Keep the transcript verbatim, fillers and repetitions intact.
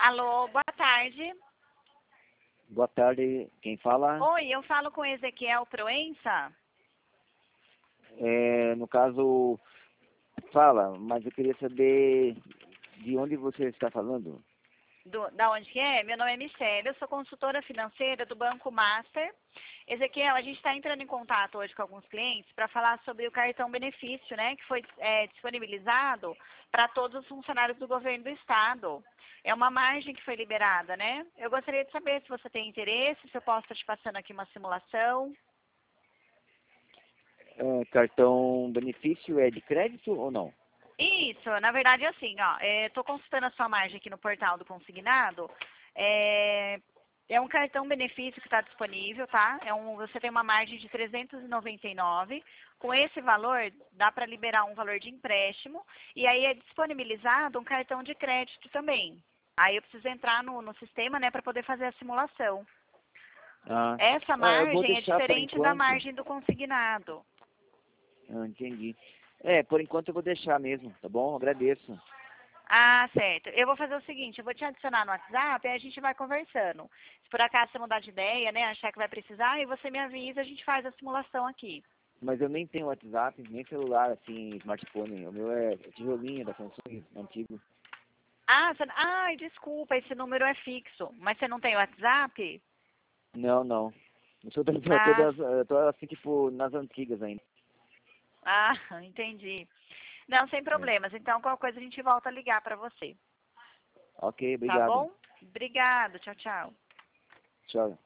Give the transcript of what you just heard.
Alô, boa tarde. Boa tarde, quem fala? Oi, eu falo com Ezequiel Proença. É, no caso, fala, mas eu queria saber de onde você está falando. Do, da onde que é? Meu nome é Michelle, eu sou consultora financeira do Banco Master. Ezequiel, a gente está entrando em contato hoje com alguns clientes para falar sobre o cartão benefício, né, que foi é, disponibilizado para todos os funcionários do governo do estado. É uma margem que foi liberada, né? Eu gostaria de saber se você tem interesse, se eu posso estar te passando aqui uma simulação. É, cartão benefício é de crédito ou não? Isso, na verdade é assim, ó, estou consultando a sua margem aqui no portal do consignado, é, é um cartão benefício que está disponível, tá? É um, você tem uma margem de trezentos e noventa e nove, com esse valor dá para liberar um valor de empréstimo e aí é disponibilizado um cartão de crédito também. Aí eu preciso entrar no, no sistema, né, para poder fazer a simulação. Ah, Essa ah, eu vou margem é deixar por diferente da enquanto. margem do consignado. Ah, entendi. É, por enquanto eu vou deixar mesmo, tá bom? Agradeço. Ah, certo. Eu vou fazer o seguinte, eu vou te adicionar no WhatsApp e a gente vai conversando. Se por acaso você mudar de ideia, né, achar que vai precisar, e você me avisa, a gente faz a simulação aqui. Mas eu nem tenho WhatsApp, nem celular, assim, smartphone. O meu é tijolinho da Samsung, antigo. Ah, você... Ai, desculpa, esse número é fixo. Mas você não tem WhatsApp? Não, não. Eu sou, das, eu tô, Ah, das, eu tô assim, tipo, nas antigas ainda. ah, entendi. Não, sem É. problemas. Então, qualquer coisa a gente volta a ligar para você. Ok, Tá obrigado. bom? Obrigado. Tchau, tchau. Tchau.